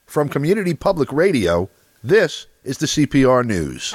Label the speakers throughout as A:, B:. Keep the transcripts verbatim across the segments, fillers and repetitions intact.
A: From Community Public Radio, this is the C P R News.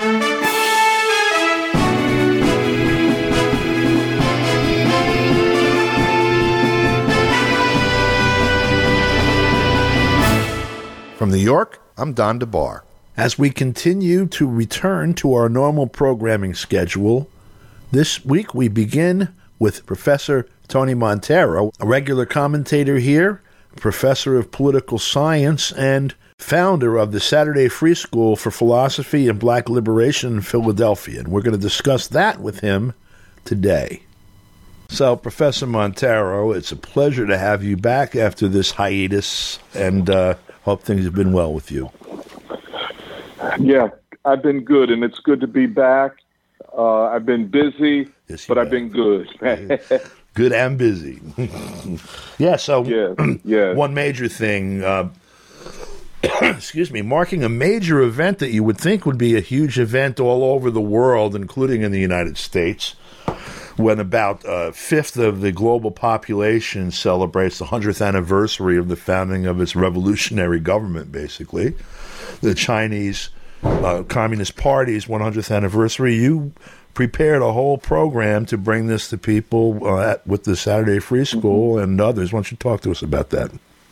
A: From New York, I'm Don DeBar. As we continue to return to our normal programming schedule, this week we begin with Professor Tony Montero, a regular commentator here, professor of political science, and founder of the Saturday Free School for Philosophy and Black Liberation in Philadelphia. And we're going to discuss that with him today. So, Professor Montero, it's a pleasure to have you back after this hiatus, and uh, hope things have been well with you.
B: Yeah, I've been good, and it's good to be back. Uh, I've been busy, yes, but have. I've been good.
A: Good and busy. yeah, so
B: yeah, yeah.
A: One major thing, uh, excuse me, marking a major event that you would think would be a huge event all over the world, including in the United States, when about a fifth of the global population celebrates the hundredth anniversary of the founding of its revolutionary government, basically. The Chinese uh, Communist Party's one hundredth anniversary. You prepared a whole program to bring this to people uh, at, with the Saturday Free School and others. Why don't you talk to us about that?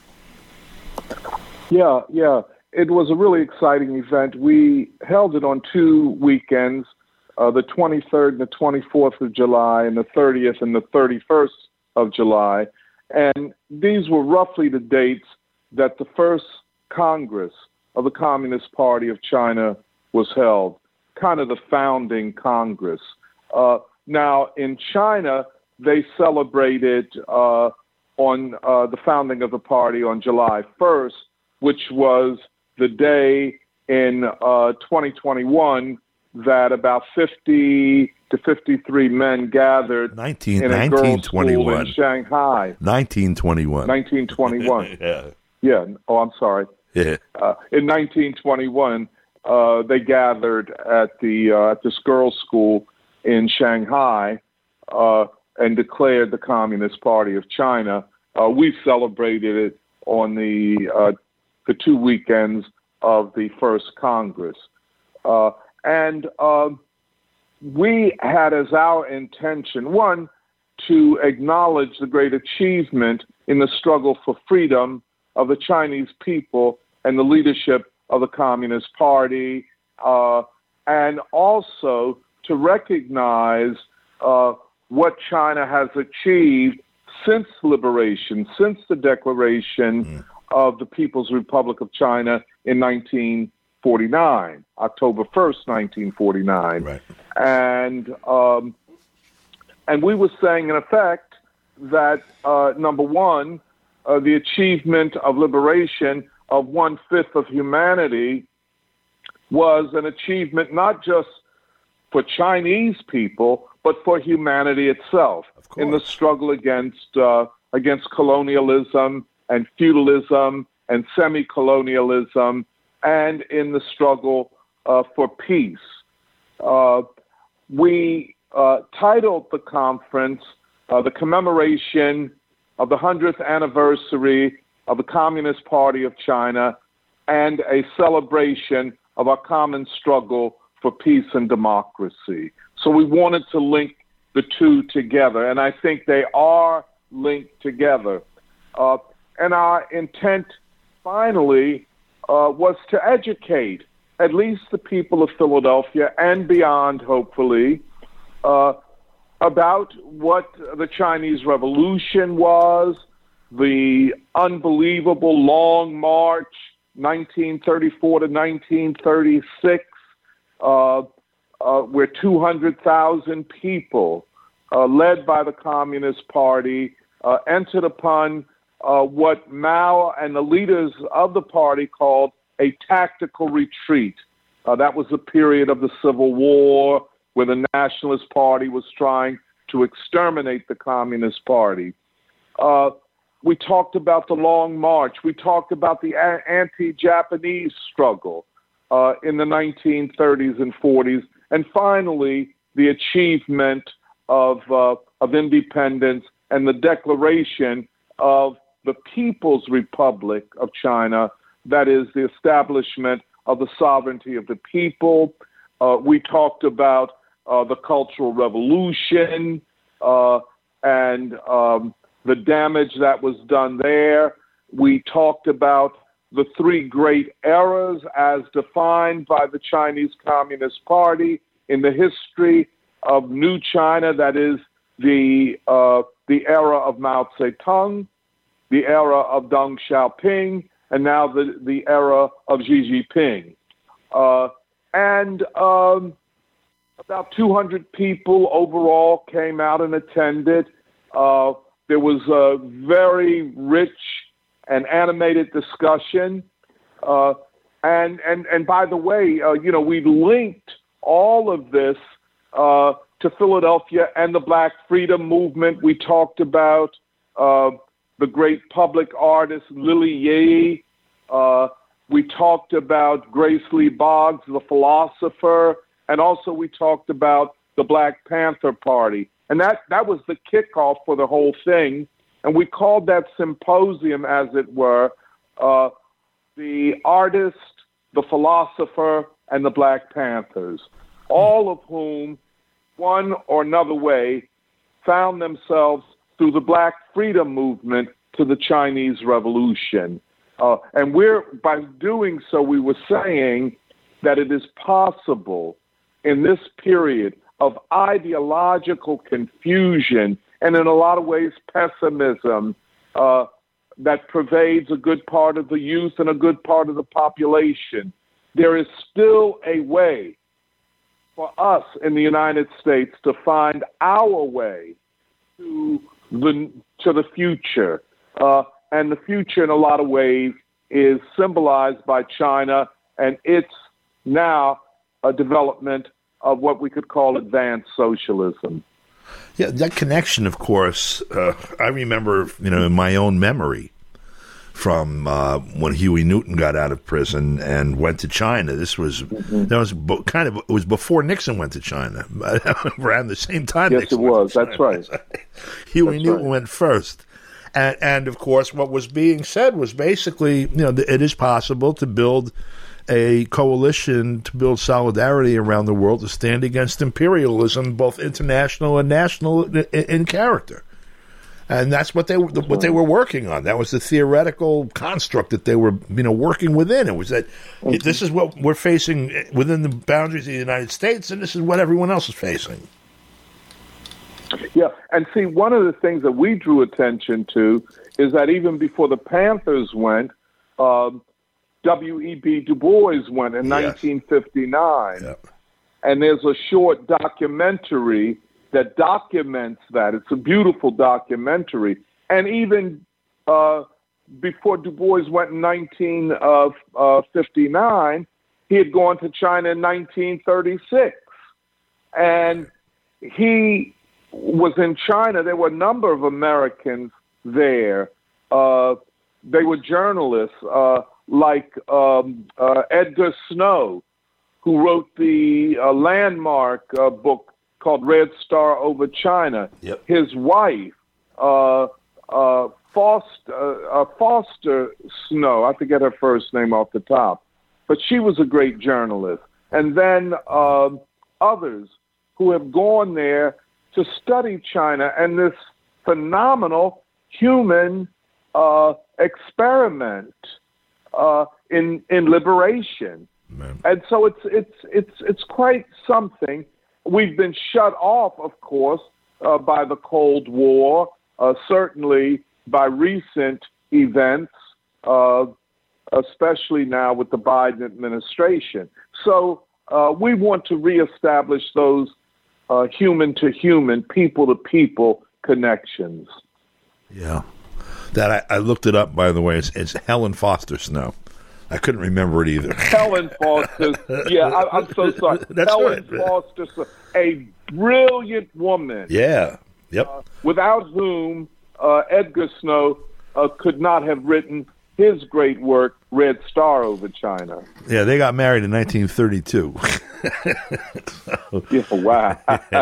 B: Yeah, yeah. It was a really exciting event. We held it on two weekends, uh, the twenty-third and the twenty-fourth of July, and the thirtieth and the thirty-first of July. And these were roughly the dates that the first Congress of the Communist Party of China was held, kind of the founding Congress. Uh, now, in China, they celebrated uh, on uh, the founding of the party on July first, which was the day in uh, twenty twenty-one that about fifty to fifty-three men gathered
A: nineteen,
B: in a
A: nineteen
B: girls' school in Shanghai.
A: nineteen twenty-one.
B: nineteen twenty-one.
A: yeah.
B: Yeah. Oh, I'm sorry.
A: Yeah.
B: Uh, in nineteen twenty-one, uh, they gathered at the uh, at this girls' school in Shanghai uh, and declared the Communist Party of China. Uh, we celebrated it on the uh, the two weekends of the first Congress, uh, and uh, we had as our intention, one, to acknowledge the great achievement in the struggle for freedom of the Chinese people and the leadership of the Communist Party, uh, and also to recognize uh, what China has achieved since liberation, since the declaration mm. of the People's Republic of China in nineteen forty-nine, October first, nineteen forty-nine.
A: Right.
B: And, um, and we were saying, in effect, that, uh, number one, Uh, the achievement of liberation of one-fifth of humanity was an achievement not just for Chinese people, but for humanity itself in the struggle against uh, against colonialism and feudalism and semi-colonialism, and in the struggle uh, for peace. Uh, we uh, titled the conference uh, the commemoration of the hundredth anniversary of the Communist Party of China and a celebration of our common struggle for peace and democracy. So we wanted to link the two together, and I think they are linked together. Uh, and our intent, finally, uh, was to educate at least the people of Philadelphia and beyond, hopefully, uh, about what the Chinese Revolution was, the unbelievable long march, nineteen thirty-four to nineteen thirty-six, uh, uh, where two hundred thousand people, uh, led by the Communist Party, uh, entered upon uh, what Mao and the leaders of the party called a tactical retreat. Uh, that was the period of the Civil War, where the Nationalist Party was trying to exterminate the Communist Party. Uh, we talked about the Long March. We talked about the a- anti-Japanese struggle uh, in the nineteen thirties and forties. And finally, the achievement of, uh, of independence and the declaration of the People's Republic of China that is the establishment of the sovereignty of the people. Uh, we talked about uh, the Cultural Revolution uh, and um, the damage that was done there. We talked about the three great eras as defined by the Chinese Communist Party in the history of New China, that is the uh, the era of Mao Zedong, the era of Deng Xiaoping, and now the, the era of Xi Jinping. Uh, and um, about two hundred people overall came out and attended. Uh, there was a very rich and animated discussion. Uh, and, and, and by the way, uh, you know, we linked all of this uh, to Philadelphia and the Black Freedom Movement. We talked about uh, the great public artist Lily Yeh. Uh, we talked about Grace Lee Boggs, the philosopher, and also we talked about the Black Panther Party. And that, that was the kickoff for the whole thing. And we called that symposium, as it were, uh, the artist, the philosopher, and the Black Panthers, all of whom, one or another way, found themselves through the Black Freedom Movement to the Chinese Revolution. Uh, and we're, by doing so, we were saying that it is possible in this period of ideological confusion and in a lot of ways pessimism uh, that pervades a good part of the youth and a good part of the population, there is still a way for us in the United States to find our way to the, to the future. Uh, and the future, in a lot of ways, is symbolized by China and its now a development of what we could call advanced socialism.
A: Yeah, that connection, of course, uh, I remember, you know, in my own memory from uh, when Huey Newton got out of prison and went to China. This was mm-hmm. that was bo- kind of it was before Nixon went to China, around the same time.
B: Yes,
A: Nixon
B: it was.
A: Went
B: That's right.
A: Huey
B: That's
A: Newton
B: right.
A: went first, and, and of course, what was being said was basically, you know, it is possible to build a coalition to build solidarity around the world to stand against imperialism, both international and national in, in character. And that's what they were, what they were working on. That was the theoretical construct that they were, you know, working within. It was that mm-hmm. this is what we're facing within the boundaries of the United States, and this is what everyone else is facing.
B: Yeah, and see, one of the things that we drew attention to is that even before the Panthers went, um, W E B Du Bois went in yes. nineteen fifty-nine. Yep. And there's a short documentary that documents that. It's a beautiful documentary. And even uh, before Du Bois went in nineteen fifty-nine, he had gone to China in nineteen thirty-six. And he was in China. There were a number of Americans there. Uh, they were journalists. Uh, like um, uh, Edgar Snow, who wrote the uh, landmark uh, book called Red Star Over China.
A: Yep.
B: His wife, uh, uh, Foster, uh, uh, Foster Snow, I forget her first name off the top, but she was a great journalist. And then uh, others who have gone there to study China and this phenomenal human uh, experiment Uh, in in liberation, Man. And so it's it's it's it's quite something. We've been shut off, of course, uh, by the Cold War, uh, certainly by recent events, uh, especially now with the Biden administration. So uh, we want to reestablish those uh, human-to-human, people-to-people connections.
A: Yeah. That I, I looked it up, by the way. It's, it's Helen Foster Snow. I couldn't remember it either.
B: Helen Foster. Yeah, I, I'm so sorry.
A: That's
B: Helen
A: right.
B: Foster Snow, a brilliant woman.
A: Yeah. Yep.
B: Uh, without whom uh, Edgar Snow uh, could not have written his great work, Red Star Over China.
A: Yeah, they got married in nineteen thirty-two.
B: so. Yeah, wow.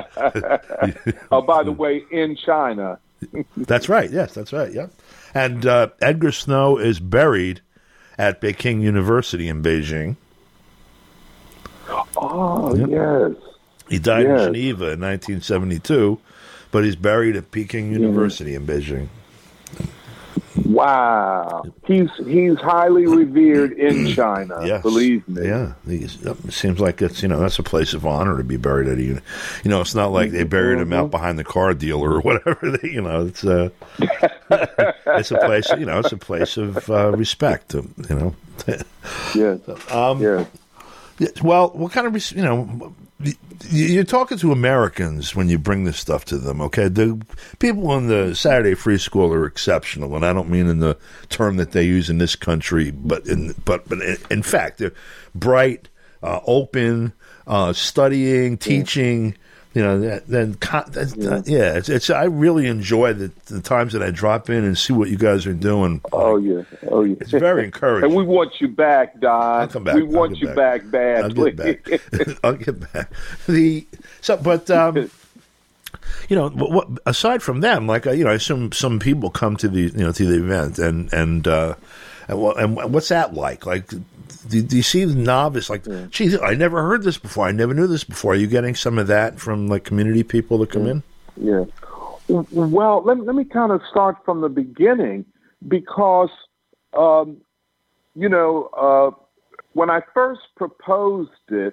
B: Oh, by the way, in China.
A: That's right. Yes, that's right. Yeah. And uh, Edgar Snow is buried at Peking University in Beijing.
B: Oh, yep. yes.
A: He died
B: yes.
A: in Geneva in nineteen seventy-two, but he's buried at Peking University yes. in Beijing.
B: Wow. He's he's highly revered in China,
A: yes.
B: believe me.
A: Yeah. He's, it seems like it's, you know, that's a place of honor to be buried at a, you know, it's not like they buried him out behind the car dealer or whatever, they, you know, it's a, it's a place, you know, it's a place of uh, respect, you know.
B: yeah.
A: Um,
B: yeah.
A: Well, what kind of, you know, you're talking to Americans when you bring this stuff to them, okay? The people in the Saturday Free School are exceptional, and I don't mean in the term that they use in this country, but in but but in, in fact, they're bright, uh, open, uh, studying, teaching. You know, that, then that, yeah, yeah it's, it's. I really enjoy the, the times that I drop in and see what you guys are doing.
B: Oh yeah, oh yeah.
A: It's very encouraging.
B: And we want you back, Don.
A: I'll come back.
B: We
A: I'll
B: want you back, back badly.
A: I'll get back. I'll get back. The so, but um, you know, what, aside from them, like you know, I assume some people come to the you know to the event, and and uh, and, and what's that like? Like. Do, do you see the novice like, yeah. geez, I never heard this before. I never knew this before. Are you getting some of that from like community people that come
B: yeah.
A: in?
B: Yeah. Well, let, let me kind of start from the beginning because, um, you know, uh, when I first proposed it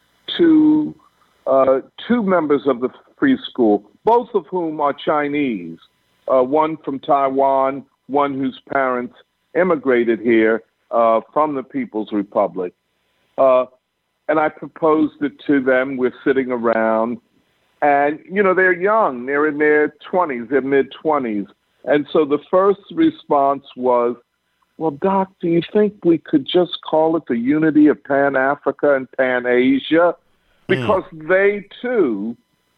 B: to uh, two members of the free school, both of whom are Chinese, uh, one from Taiwan, one whose parents immigrated here, Uh, from the People's Republic. Uh, and I proposed it to them. We're sitting around. And, you know, they're young. They're in their twenties, their mid-twenties. And so the first response was, well, Doc, do you think we could just call it the unity of Pan-Africa and Pan-Asia? Because mm. they, too,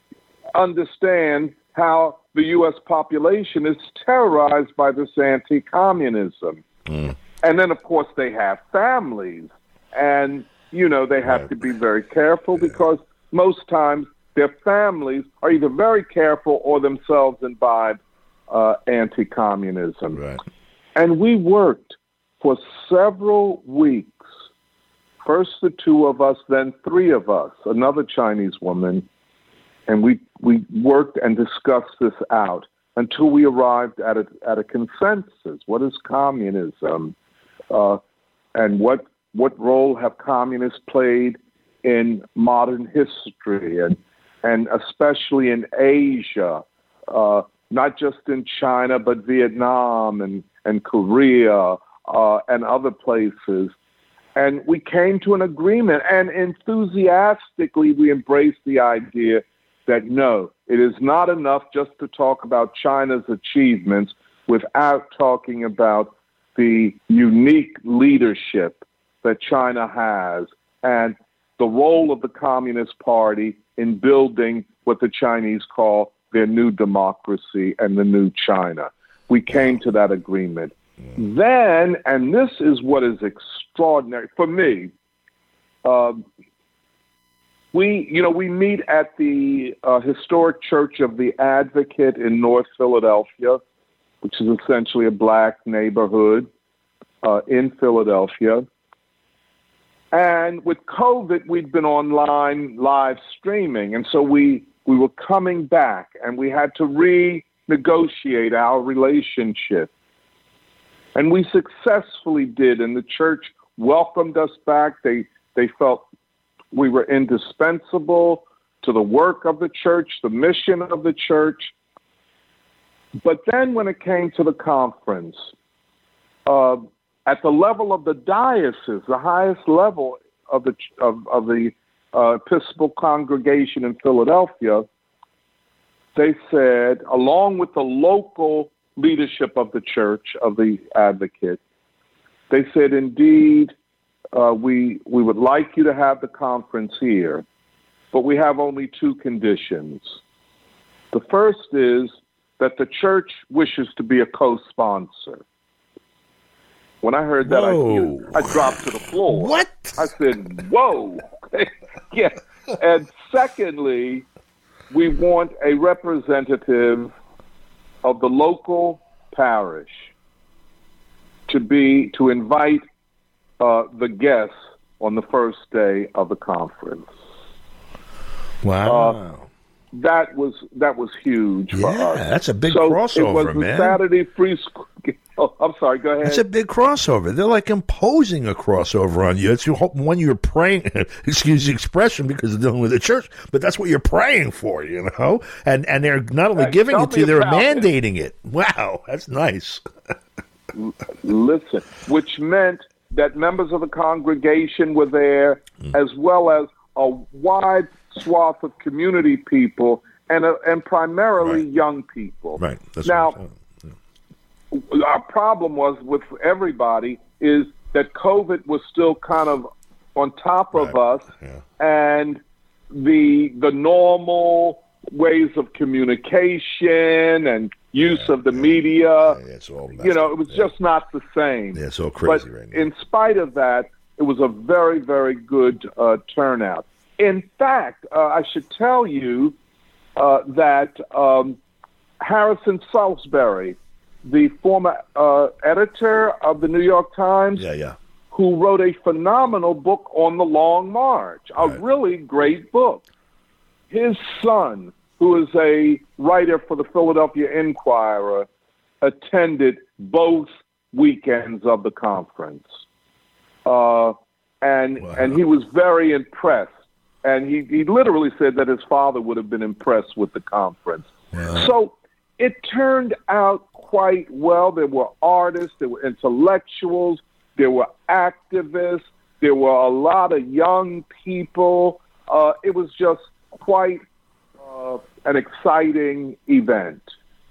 B: understand how the U S population is terrorized by this anti-communism. Mm. And then, of course, they have families. And, you know, they have to be very careful because most times their families are either very careful or themselves imbibe uh, anti-communism.
A: Right.
B: And we worked for several weeks, first the two of us, then three of us, another Chinese woman, and we, we worked and discussed this out until we arrived at a, at a consensus. What is communism? Uh, and what what role have communists played in modern history, and and especially in Asia, uh, not just in China, but Vietnam and, and Korea uh, and other places. And we came to an agreement, and enthusiastically we embraced the idea that no, it is not enough just to talk about China's achievements without talking about the unique leadership that China has and the role of the Communist Party in building what the Chinese call their new democracy and the new China. We came to that agreement. Mm. Then, and this is what is extraordinary for me, um, we, you know, we meet at the uh, historic Church of the Advocate in North Philadelphia, which is essentially a black neighborhood uh, in Philadelphia. And with COVID, we'd been online live streaming. And so we, we were coming back and we had to renegotiate our relationship. And we successfully did. And the church welcomed us back. They, they felt we were indispensable to the work of the church, the mission of the church. But then when it came to the conference, uh, at the level of the diocese, the highest level of the of, of the uh, Episcopal congregation in Philadelphia, they said, along with the local leadership of the church, of the Advocate, they said, indeed, uh, we we would like you to have the conference here, but we have only two conditions. The first is that the church wishes to be a co-sponsor. When I heard that, I, I dropped to the floor.
A: What?
B: I said, whoa. Yeah. And secondly, we want a representative of the local parish to be, to invite uh, the guests on the first day of the conference.
A: Wow.
B: Uh, that was that was huge
A: yeah,
B: for us.
A: That's a big
B: so
A: crossover,
B: it was
A: man.
B: The Saturday free school. Oh, I'm sorry, go ahead.
A: It's a big crossover. They're like imposing a crossover on you. It's one you're praying, excuse the expression because they're dealing with the church, but that's what you're praying for, you know? And and they're not only
B: Hey,
A: giving it to you, they're mandating it. it. Wow, that's nice.
B: Listen, which meant that members of the congregation were there, mm. as well as a wide swath of community people, and uh, and primarily
A: right.
B: young people.
A: Right. That's
B: now, yeah. our problem was with everybody is that COVID was still kind of on top of
A: right.
B: us,
A: yeah.
B: and the the normal ways of communication and use
A: yeah,
B: of the
A: yeah.
B: media,
A: yeah, yeah, it's all
B: you know, it was
A: yeah.
B: just not the same.
A: Yeah, it's all crazy
B: but
A: right now.
B: In spite of that, it was a very, very good uh, turnout. In fact, uh, I should tell you uh, that um, Harrison Salisbury, the former uh, editor of the New York Times,
A: yeah, yeah.
B: who wrote a phenomenal book on the Long March, a
A: right.
B: really great book. His son, who is a writer for the Philadelphia Inquirer, attended both weekends of the conference. Uh, and
A: wow.
B: and he was very impressed. And he, he literally said that his father would have been impressed with the conference.
A: Wow.
B: So it turned out quite well. There were artists, there were intellectuals, there were activists, there were a lot of young people. Uh, it was just quite uh, an exciting event.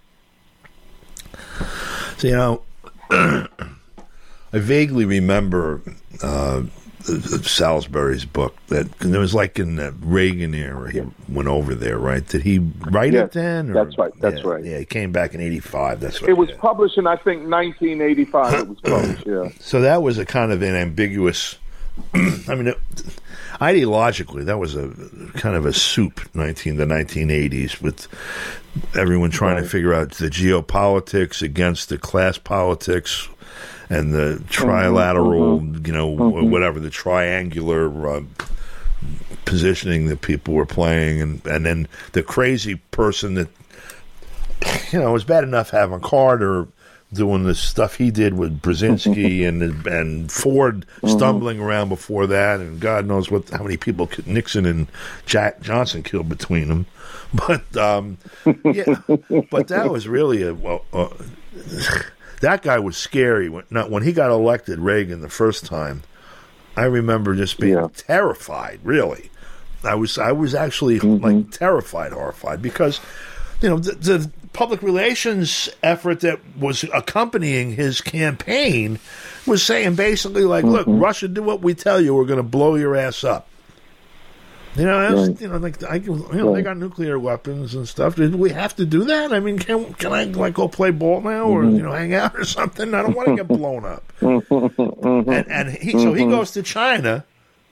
A: So, you know, I vaguely remember uh, Salisbury's book that it was like in the Reagan era. He yeah. went over there, right? Did he write
B: yes,
A: it then? Or?
B: That's right. That's
A: yeah,
B: right.
A: Yeah, he came back in eighty-five. That's what
B: it was
A: did.
B: published in, I think, nineteen eighty-five. It was published. Yeah.
A: So that was a kind of an ambiguous. I mean, it, ideologically, that was a kind of a soup. Nineteen the nineteen eighties with everyone trying right. to figure out the geopolitics against the class politics. And the trilateral, mm-hmm. you know, mm-hmm. whatever, the triangular uh, positioning that people were playing. And, and then the crazy person that, you know, it was bad enough having Carter doing the stuff he did with Brzezinski and and Ford stumbling mm-hmm. around before that. And God knows what how many people Nixon and Jack Johnson killed between them. But, um, yeah, but that was really a... Well, uh, that guy was scary. When, not, when he got elected, Reagan, the first time, I remember just being yeah. terrified, really. I was I was actually mm-hmm. like terrified, horrified, because, you know, the, the public relations effort that was accompanying his campaign was saying basically like, mm-hmm. look, Russia, do what we tell you, we're going to blow your ass up. You know, was, right. you know, like I, you know, right. they got nuclear weapons and stuff. Did we have to do that? I mean, can can I like go play ball now, or mm-hmm. you know, hang out or something? I don't want to get blown up. mm-hmm. And and he, so he goes to China,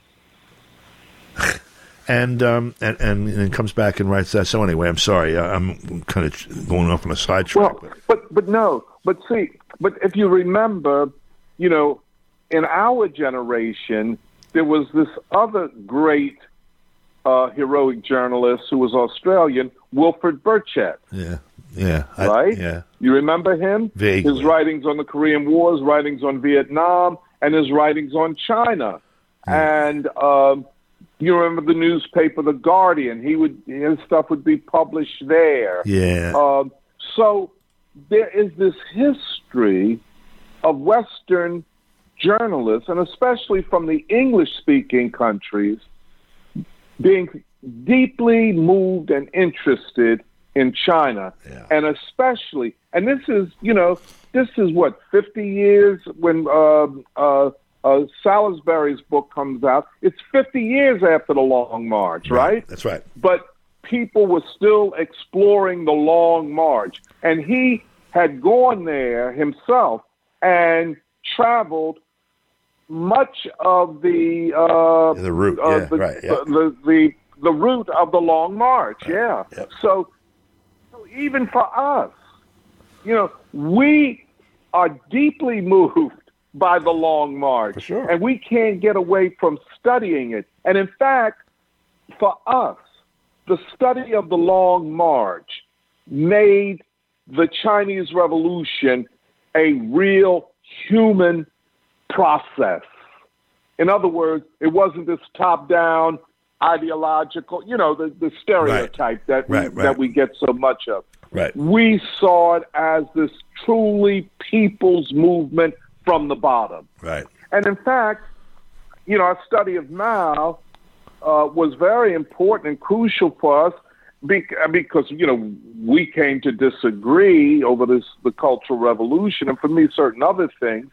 A: and um and, and and comes back and writes that. So anyway, I'm sorry, I'm kind of going off on a sidetrack.
B: Well, but but no, but see, but if you remember, you know, in our generation, there was this other great. Uh, heroic journalist who was Australian, Wilfred Burchett.
A: Yeah, yeah. I,
B: right?
A: Yeah.
B: You remember him?
A: Vaguely.
B: His writings on the Korean War, his writings on Vietnam, and his writings on China. Yeah. And um, you remember the newspaper, The Guardian. He would His stuff would be published there.
A: Yeah.
B: Um, so there is this history of Western journalists, and especially from the English-speaking countries, being deeply moved and interested in China,
A: yeah.
B: and especially, and this is, you know, this is what, fifty years when uh, uh, uh, Salisbury's book comes out. It's fifty years after the Long March, right?
A: right? That's right.
B: But people were still exploring the Long March, and he had gone there himself and traveled much of the uh,
A: yeah, the route,
B: uh,
A: yeah,
B: the,
A: right, yeah.
B: the, the the the route of the Long March,
A: right.
B: yeah.
A: Yep.
B: So, so even for us, you know, we are deeply moved by the Long March.
A: For sure.
B: And we can't get away from studying it. And in fact, for us, the study of the Long March made the Chinese Revolution a real human process. In other words, it wasn't this top-down ideological, you know, the, the stereotype right. that we, right, right. that we get so much of.
A: Right.
B: We saw it as this truly people's movement from the bottom.
A: Right.
B: And in fact, you know, our study of Mao uh, was very important and crucial for us because, you know, we came to disagree over this, the Cultural Revolution, and for me, certain other things.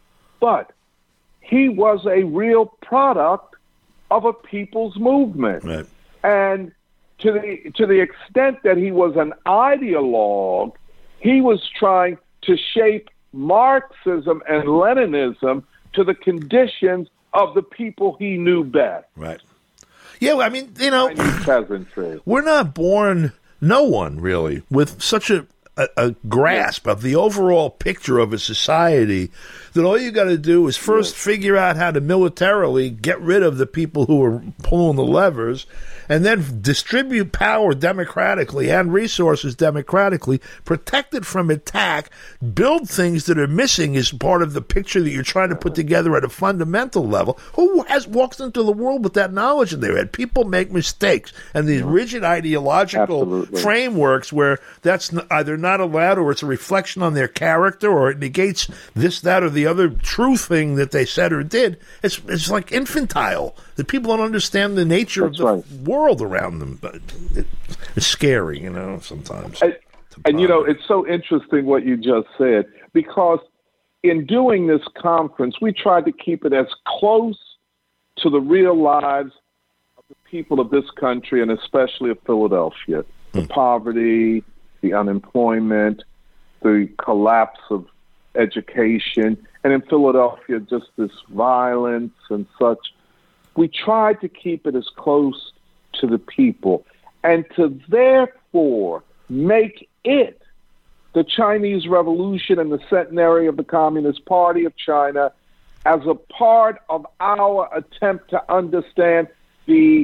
B: But he was a real product of a people's movement.
A: Right.
B: And to the to the extent that he was an ideologue, he was trying to shape Marxism and Leninism to the conditions of the people he knew best.
A: Right. Yeah, I mean, you know,
B: peasantry.
A: We're not born, no one really, with such a, a, a grasp of the overall picture of a society that all you got to do is first yes. figure out how to militarily get rid of the people who are pulling the levers, and then distribute power democratically and resources democratically, protect it from attack, build things that are missing as part of the picture that you're trying to put together at a fundamental level. Who has walked into the world with that knowledge in their head? People make mistakes, and these rigid ideological
B: Absolutely.
A: frameworks where that's either not allowed or it's a reflection on their character or it negates this, that, or the other true thing that they said or did. It's it's like infantile. That people don't understand the nature
B: That's
A: of the
B: right.
A: world around them. But it, it's scary, you know, sometimes.
B: And, and, you know, it's so interesting what you just said, because in doing this conference, we tried to keep it as close to the real lives of the people of this country, and especially of Philadelphia. The mm. poverty, the unemployment, the collapse of education, and in Philadelphia, just this violence and such. We tried to keep it as close to the people and to therefore make it, the Chinese Revolution and the centenary of the Communist Party of China, as a part of our attempt to understand the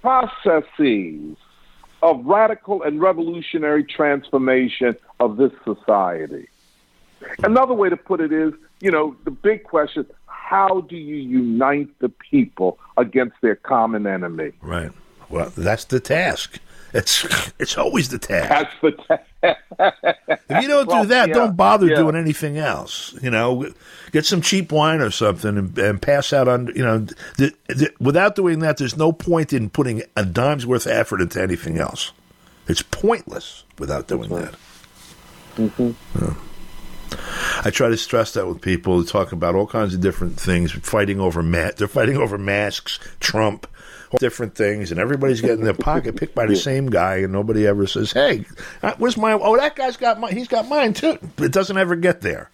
B: processes of radical and revolutionary transformation of this society. Another way to put it is, you know, the big question, how do you unite the people against their common enemy?
A: Right. Well, that's the task. It's it's always the task.
B: That's the task.
A: If you don't well, do that,
B: yeah,
A: don't bother
B: yeah.
A: doing anything else. You know, get some cheap wine or something and, and pass out on, you know, the, the, without doing that, there's no point in putting a dime's worth of effort into anything else. It's pointless without doing
B: That's right.
A: that.
B: Mm-hmm.
A: Yeah. I try to stress that with people who talk about all kinds of different things, fighting over ma- they're fighting over masks, Trump, different things, and everybody's getting their pocket picked by the same guy, and nobody ever says, "Hey, where's my? Oh, that guy's got mine. He's got mine too." It doesn't ever get there.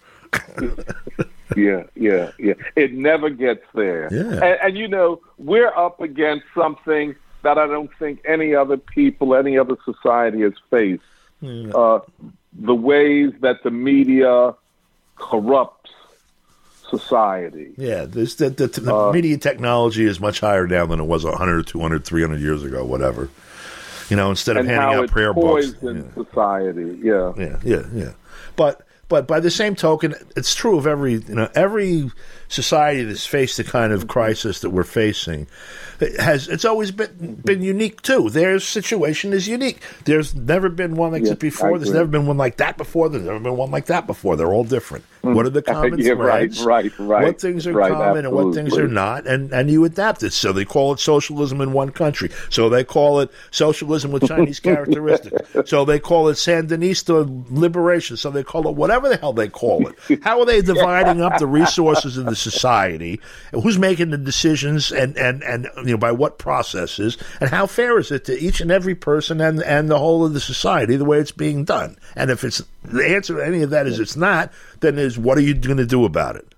B: yeah, yeah, yeah. It never gets there.
A: Yeah.
B: And, and you know, we're up against something that I don't think any other people, any other society has faced.
A: Yeah.
B: Uh, the ways that the media corrupts society.
A: Yeah, this, the, the, the uh, media technology is much higher now than it was one hundred, two hundred, three hundred years ago, whatever. You know, instead of handing out prayer books.
B: And
A: yeah.
B: society, yeah.
A: Yeah, yeah, yeah. But but by the same token, it's true of every, you know, every society that's faced the kind of crisis that we're facing. It has it's always been been unique too. Their situation is unique. There's never been one like
B: yes,
A: this before. There's never been one like that before. There's never been one like that before. They're all different. Mm. What are the common
B: yeah,
A: threads?
B: Right, right, right.
A: What things are
B: right,
A: common
B: absolutely.
A: and what things are not, and and you adapt it. So they call it socialism in one country. So they call it socialism with Chinese characteristics. So they call it Sandinista liberation. So they call it whatever the hell they call it. How are they dividing up the resources of the society? Who's making the decisions, and, and, and you know, by what processes, and how fair is it to each and every person and and the whole of the society the way it's being done? And if it's the answer to any of that is it's not, then is what are you going to do about it?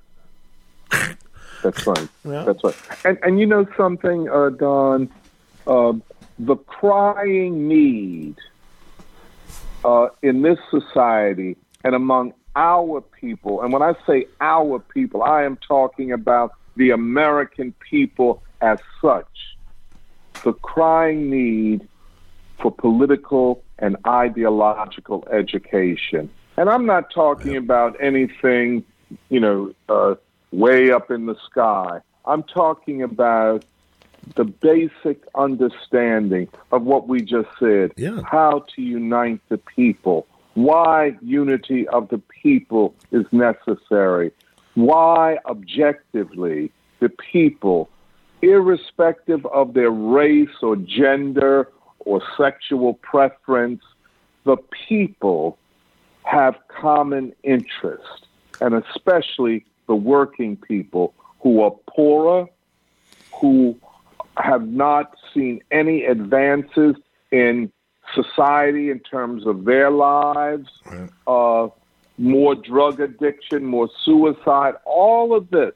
B: That's right.
A: Yeah.
B: That's right. And and you know something, uh, Don, uh, the crying need uh, in this society and among our people, and when I say our people, I am talking about the American people as such, the crying need for political and ideological education. And I'm not talking about anything, you know, uh, way up in the sky. I'm talking about the basic understanding of what we just said,
A: yeah.
B: how to unite the people, why unity of the people is necessary, why objectively the people, irrespective of their race or gender or sexual preference, the people have common interest, and especially the working people who are poorer, who have not seen any advances in society in terms of their lives, right. uh, more drug addiction, more suicide, all of this.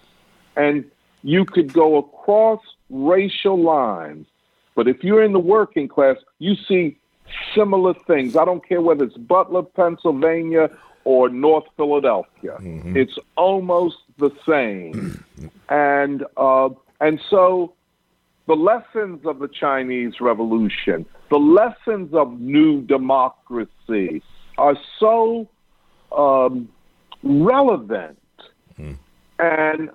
B: And you could go across racial lines, but if you're in the working class, you see similar things. I don't care whether it's Butler, Pennsylvania, or North Philadelphia. Mm-hmm. It's almost the same. and uh, and so the lessons of the Chinese Revolution, the lessons of new democracy are so um, relevant mm. and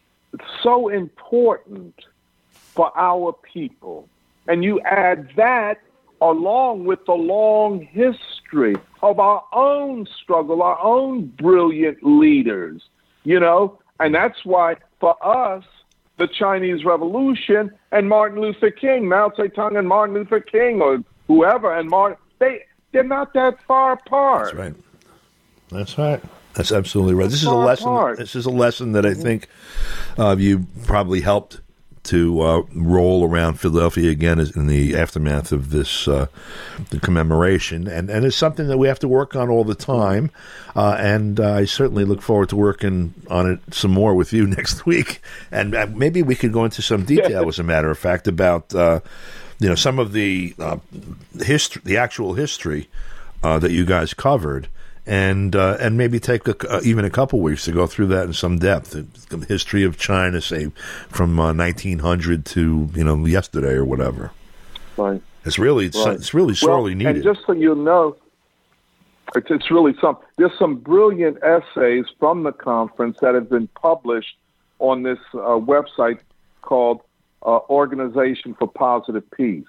B: so important for our people. And you add that along with the long history of our own struggle, our own brilliant leaders, you know, and that's why for us, the Chinese Revolution and Martin Luther King, Mao Zedong and Martin Luther King or whoever, and Martin, they, they're not that far apart.
A: That's right. That's right. That's absolutely right. This is a lesson. Apart. This is a lesson that I think uh, you probably helped to uh, roll around Philadelphia again in the aftermath of this uh, the commemoration, and and it's something that we have to work on all the time. Uh, and uh, I certainly look forward to working on it some more with you next week, and uh, maybe we could go into some detail, as a matter of fact, about uh, you know some of the uh, history, the actual history uh, that you guys covered. And uh, and maybe take a, uh, even a couple weeks to go through that in some depth. The history of China, say, from uh, nineteen hundred to you know yesterday or whatever.
B: Right.
A: It's really it's, right. it's really sorely
B: well,
A: needed.
B: And just so you know, it's, it's really some. There's some brilliant essays from the conference that have been published on this uh, website called uh, Organization for Positive Peace.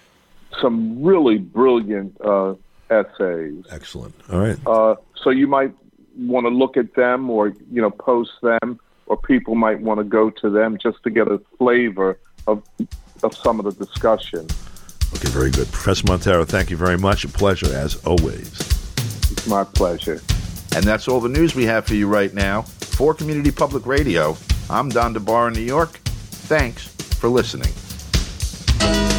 B: Some really brilliant Uh, essays.
A: Excellent. All right.
B: Uh, so you might want to look at them, or you know, post them, or people might want to go to them just to get a flavor of of some of the discussion.
A: Okay, very good, Professor Montero. Thank you very much. A pleasure as always.
B: It's my pleasure.
C: And that's all the news we have for you right now. For Community Public Radio, I'm Don DeBar in New York. Thanks for listening.